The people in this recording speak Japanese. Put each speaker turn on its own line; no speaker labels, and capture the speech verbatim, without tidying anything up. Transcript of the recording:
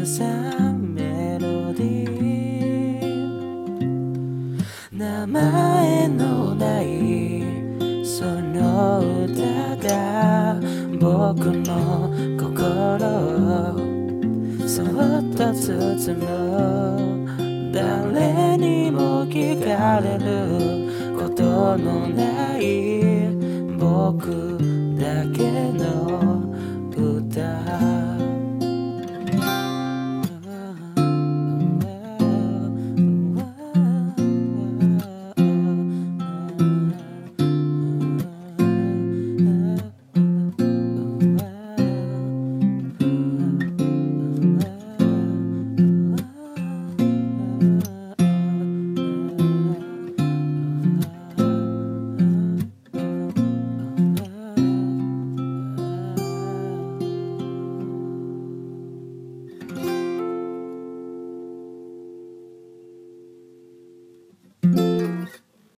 さメロディー、名前のないその歌が僕の心をそっと包む。誰にも聞かれることのない僕だけ